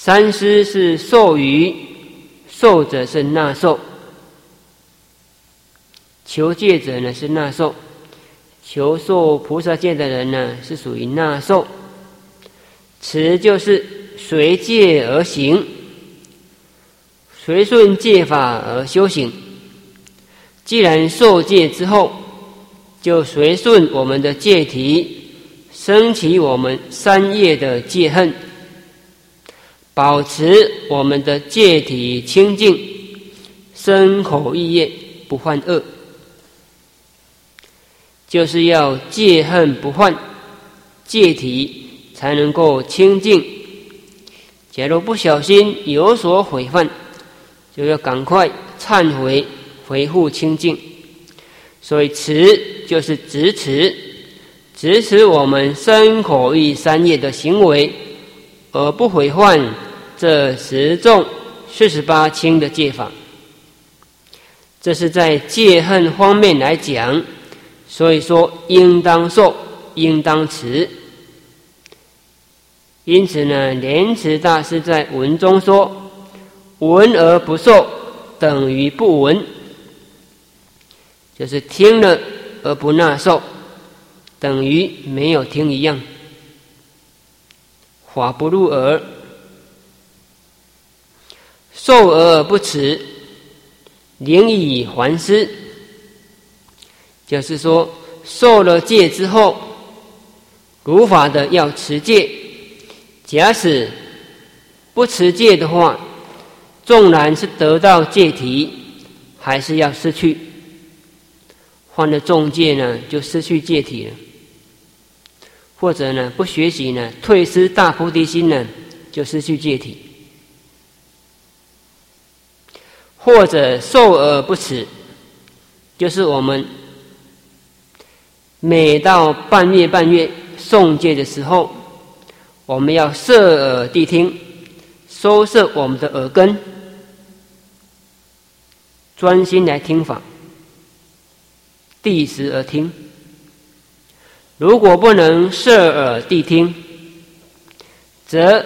三施是授予，受者是纳受，求戒者呢是纳受，求受菩萨戒的人呢是属于纳受。持就是随戒而行，随顺戒法而修行。既然受戒之后，就随顺我们的戒体，升起我们三业的戒恨，保持我们的戒体清净，身口意业不犯恶，就是要戒恨不犯，戒体才能够清净。假如不小心有所毁犯，就要赶快忏悔，恢复清净。所以持就是执持我们身口意三业的行为，而不毁犯这10重48轻的戒法。这是在戒恨方面来讲，所以说应当受，应当持。因此呢，莲池大师在文中说，闻而不受等于不闻，就是听了而不纳受，等于没有听一样，法不入耳。受而不持，灵以还施，就是说受了戒之后，如法的要持戒。假使不持戒的话，纵然是得到戒体，还是要失去。犯了重戒呢，就失去戒体了。或者呢，不学习呢，退失大菩提心呢，就失去戒体。或者受而不持，就是我们每到半月诵戒的时候，我们要摄耳谛听，收摄我们的耳根，专心来听法，谛实而听。如果不能摄耳谛听，则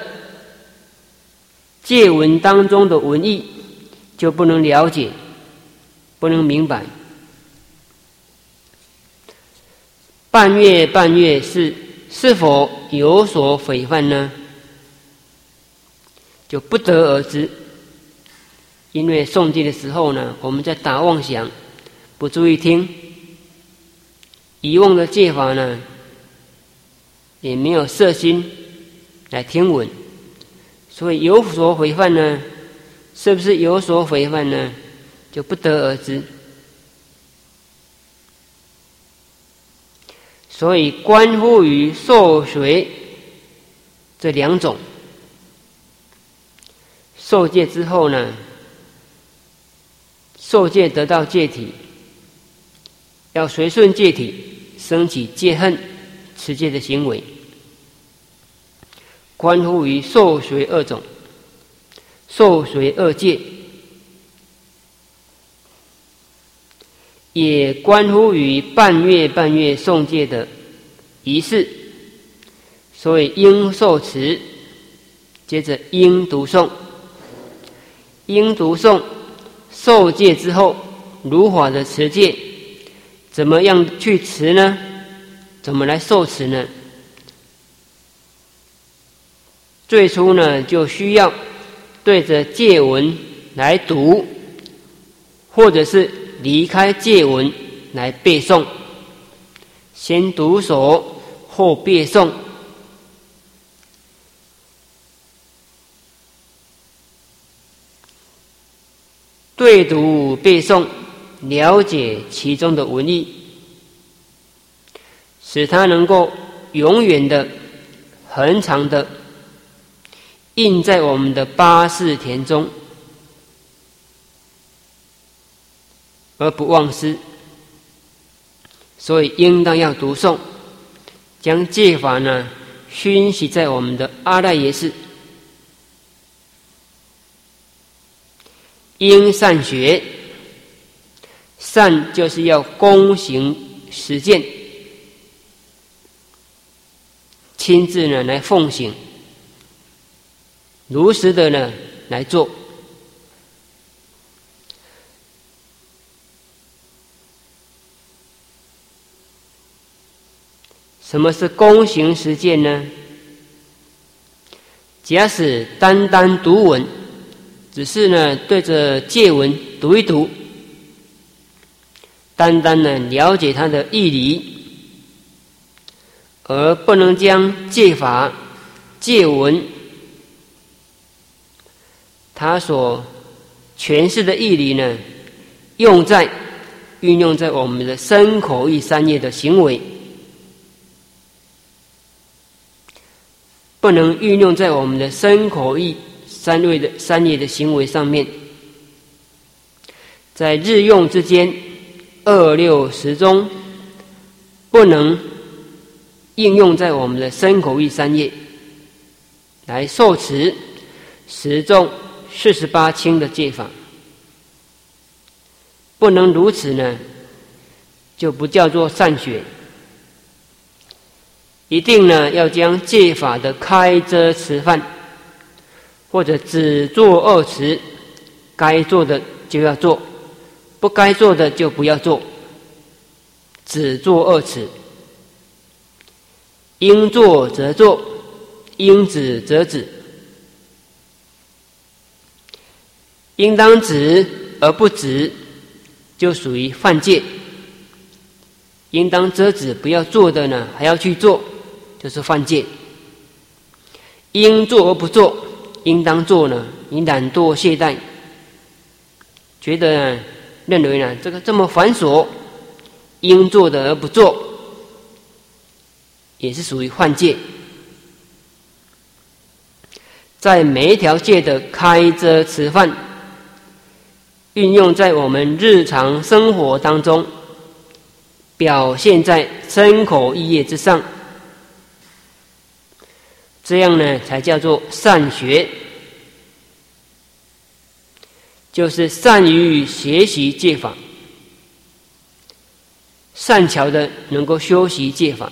戒文当中的文义就不能了解，不能明白。半月是否有所毁犯呢？就不得而知。因为诵经的时候呢，我们在打妄想，不注意听，遗忘的戒法呢，也没有摄心来听闻，所以有所毁犯呢，是不是有所毁犯呢？就不得而知。所以关乎于受随这2种。受戒之后呢，受戒得到戒体，要随顺戒体，升起戒恨持戒的行为。关乎于受随2种，受随2戒，也关乎于半月诵戒的仪式，所以应受持，接着应读诵。应读诵，受戒之后如法的持戒，怎么样去持呢？怎么来受持呢？最初呢，就需要对着戒文来读，或者是离开戒文来背诵，先读诵后背诵。对读背诵，了解其中的文义，使它能够永远的、恒常的印在我们的八识田中，而不忘失。所以应当要读诵，将戒法呢熏习在我们的阿赖耶识。应善学，善就是要躬行实践，亲自呢来奉行。 如实的呢来做。什么是躬行实践呢？假使单单读文，只是呢对着戒文读一读，单单呢了解它的义理，而不能将戒法、戒文它所诠释的义理呢运用在我们的身口意三业的行为，不能运用在我们的身口意三业的行为上面，在日用之间2、6、10中不能应用在我们的身口意三业来受持10重48轻的戒法，不能如此呢，就不叫做善学。一定呢要将戒法的开遮持犯，或者只做2持，该做的就要做，不该做的就不要做，只做2持，应做则做，应止则止，应当止而不止，就属于犯戒。应当遮止不要做的呢，还要去做，就是犯戒。应做而不做，应当做呢，你懒惰懈怠，觉得呢，认为呢这个这么繁琐，应做的而不做，也是属于犯戒。在每一条戒的开遮持犯，运用在我们日常生活当中，表现在身口意业之上，这样呢才叫做善学，就是善于学习戒法，善巧的能够修习戒法。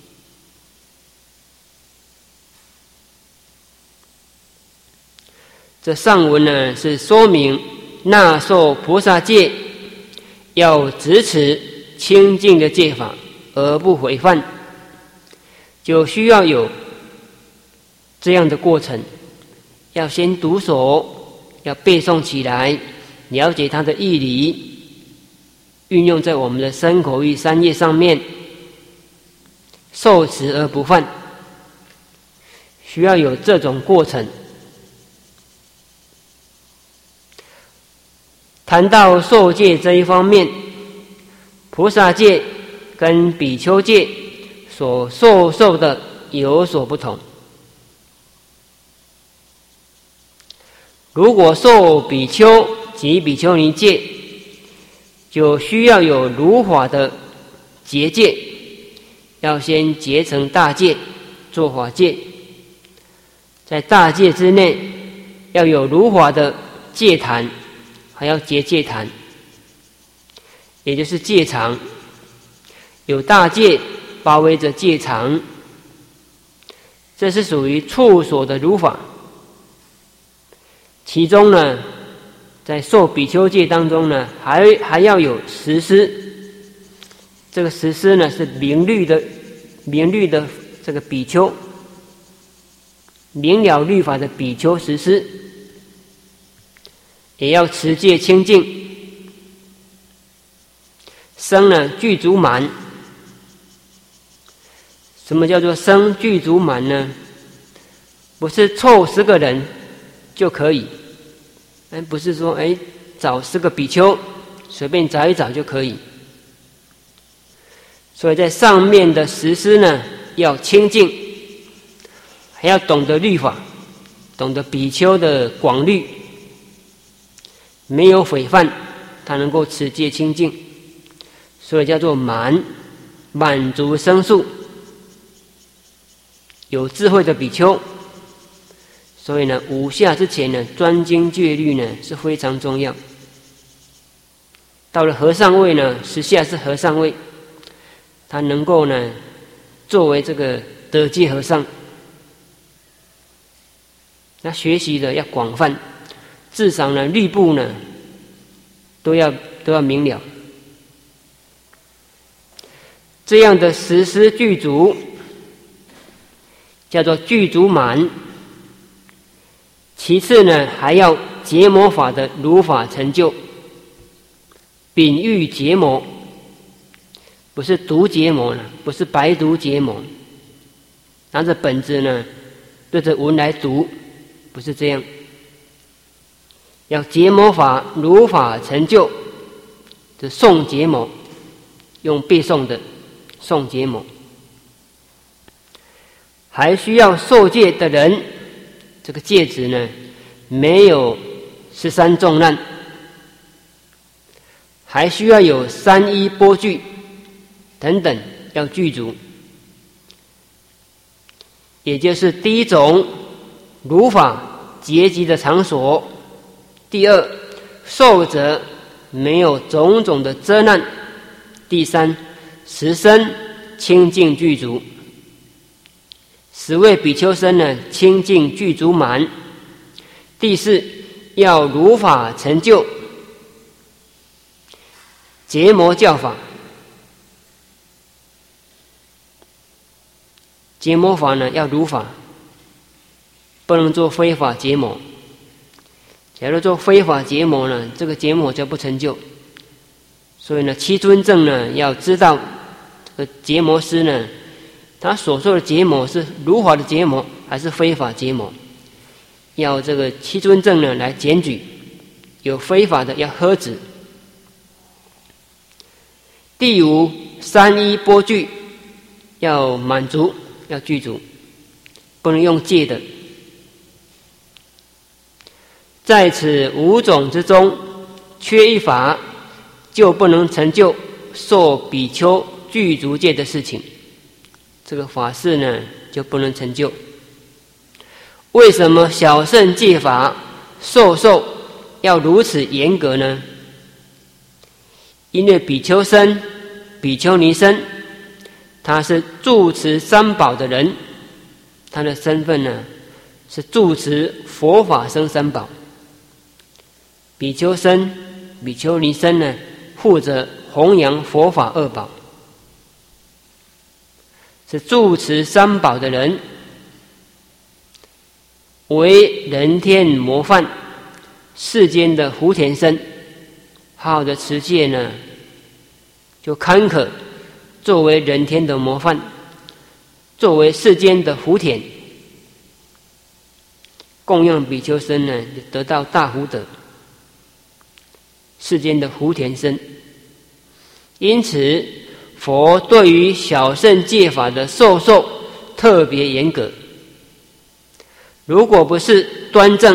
这上文呢是说明纳受菩萨戒要执持清净的戒法而不违犯，就需要有这样的过程，要先读熟，要背诵起来，了解它的义理，运用在我们的身口意三业上面，受持而不犯，需要有这种过程。谈到受戒这一方面，菩萨戒跟比丘戒所受的有所不同。如果受比丘及比丘尼戒，就需要有如法的结戒，要先结成大戒做法戒，在大戒之内要有如法的戒坛，还要结戒坛，也就是戒场，有大戒包围着戒场，这是属于处所的如法。其中呢，在受比丘戒当中呢，还要有实施。这个实施呢是明律的这个比丘，明了律法的比丘实施，也要持戒清净。生呢具足满。什么叫做生具足满呢？不是凑10个人就可以，不是说找10个比丘随便找一找就可以。所以在上面的实施呢要清净，还要懂得律法，懂得比丘的广律，没有毁犯，他能够持戒清净，所以叫做满足生数。有智慧的比丘，所以呢5下之前呢专精戒律呢是非常重要。到了和尚位呢10下是和尚位，他能够呢作为这个得戒和尚。 那学习的要广泛，至少呢律部呢都要明了。这样的实施具足，叫做具足满。其次呢，还要结魔法的如法成就，秉欲结魔，不是读结魔了，不是白读结魔，拿着本子呢对着文来读，不是这样。要结魔法如法成就，这诵结魔，用背诵的诵结魔。还需要受戒的人，这个戒指呢没有13重难，还需要有3衣钵具等等要具足。也就是第一种如法结集的场所，第二受者没有种种的遮难，第三实身清净具足。10位比丘僧呢清净具足满。第四要如法成就结魔教法。结魔法呢要如法，不能做非法结魔。假如做非法结魔呢，这个结魔就不成就。所以呢七尊正呢要知道这个结魔师呢，他所说的结魔是如法的结魔还是非法结魔，要这个七尊正呢来检举，有非法的要喝止。第五3衣钵具要满足，要具足，不能用戒的。在此5种之中，缺一法，就不能成就受比丘具足戒的事情，这个法事呢就不能成就。为什么小乘戒法受要如此严格呢？因为比丘僧、比丘尼僧，他是住持三宝的人，他的身份呢是住持佛法僧三宝。比丘僧、比丘尼僧呢负责弘扬佛法2宝，是住持三宝的人，为人天模范，世间的福田僧，好好的持戒呢就堪可作为人天的模范，作为世间的福田，供养比丘僧呢就得到大福德，世间的福田僧。因此佛对于小乘戒法的受特别严格。如果不是端正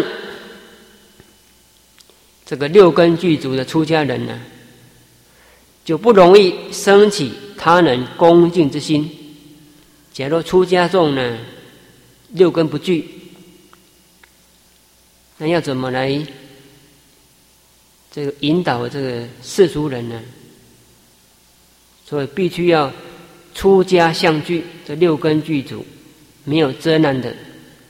这个6根具足的出家人呢，就不容易升起他人恭敬之心。假如出家众呢6根不具，那要怎么来这个引导这个世俗人呢？所以必须要出家相具，这6根具足，没有遮难的。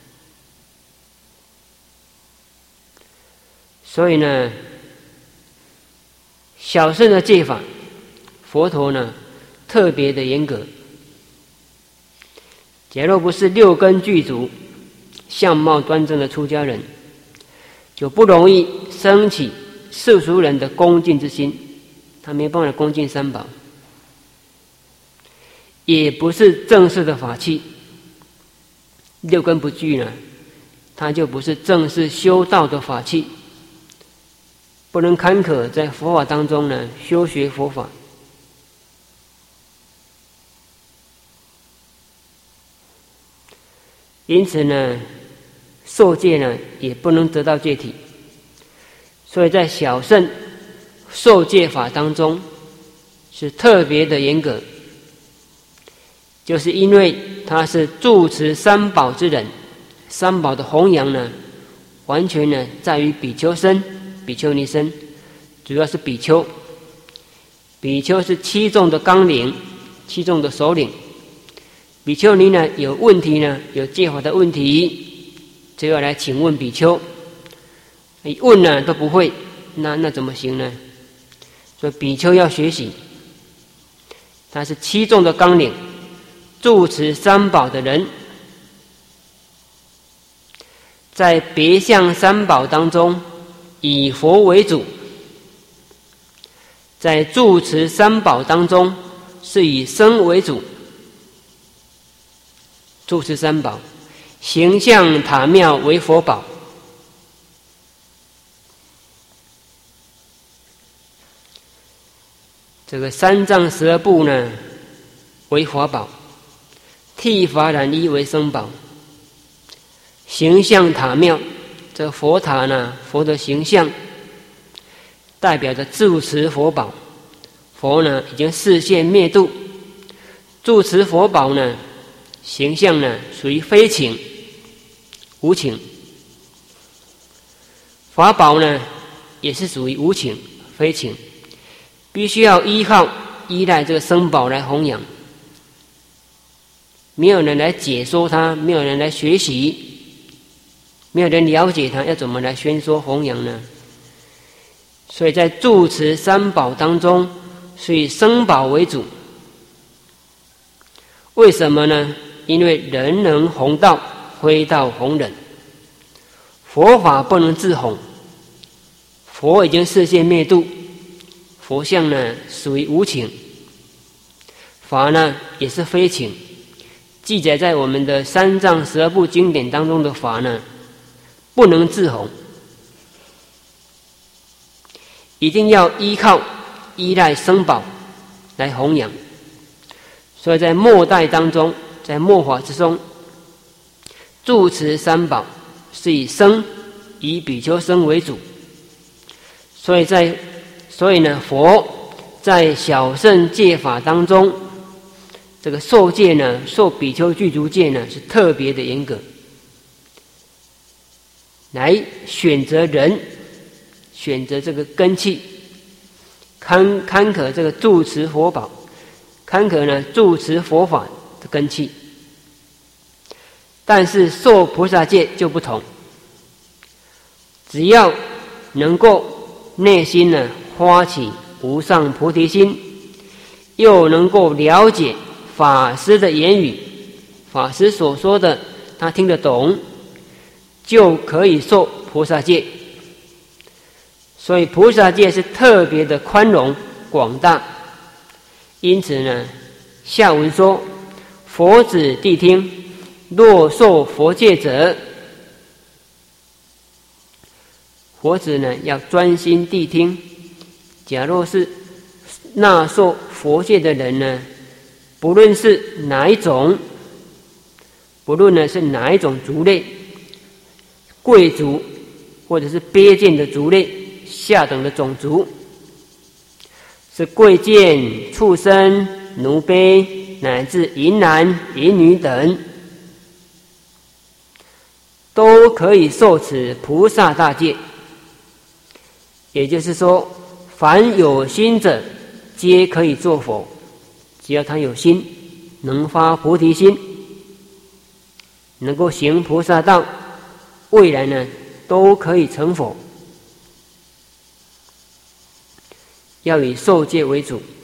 所以呢，小乘的戒法，佛陀呢特别的严格。假若不是6根具足、相貌端正的出家人，就不容易升起世俗人的恭敬之心，他没办法恭敬三宝。也不是正式的法器，6根不具呢，它就不是正式修道的法器，不能坎坷在佛法当中呢修学佛法。因此呢，受戒呢也不能得到戒体。所以在小乘受戒法当中是特别的严格，就是因为他是住持三宝之人，三宝的弘扬呢完全呢在于比丘僧、比丘尼僧，主要是比丘。比丘是7众的纲领，7众的首领。比丘尼呢有问题呢，有戒法的问题， 就要来请问比丘。一问呢都不会，那怎么行呢？所以比丘要学习，他是七众的纲领，住持三宝的人，在别相三宝当中以佛为主，在住持三宝当中是以僧为主。住持三宝，形象塔庙为佛宝，这个三藏十二部呢为佛宝，剃发染衣为僧宝。形象塔庙，这佛塔呢，佛的形象代表着住持佛宝，佛呢已经示现灭度，住持佛宝呢形象呢属于非情无情，法宝呢也是属于无情非情，必须要依赖这个僧宝来弘扬，没有人来解说它，没有人来学习，没有人了解它，要怎么来宣说弘扬呢？所以在住持三宝当中是以僧宝为主。为什么呢？因为人能弘道，非道弘人，佛法不能自弘，佛已经示现灭度，佛像呢属于无情，法呢也是非情。记载在我们的三藏十二部经典当中的法呢不能自弘，一定要依赖僧宝来弘扬。所以在末代当中，在末法之中，住持三宝是以比丘僧为主。所以呢，佛在小乘戒法当中，这个受戒呢，受比丘具足戒呢，是特别的严格，来选择人，选择这个根器，坎坷这个住持佛宝，坎坷呢住持佛法的根器。但是受菩萨戒就不同，只要能够内心呢发起无上菩提心，又能够了解法师的言语，法师所说的他听得懂，就可以受菩萨戒。所以菩萨戒是特别的宽容广大。因此呢，下文说佛子谛听，若受佛戒者，佛子呢要专心谛听。假若是纳受佛戒的人呢，不论是哪一种，不论呢是哪一种族类，贵族或者是卑贱的族类，下等的种族，是贵贱、畜生、奴婢，乃至淫男、淫女等，都可以受持菩萨大戒。也就是说，凡有心者，皆可以做佛。只要他有心，能发菩提心，能够行菩萨道，未来呢都可以成佛。要以受戒为主。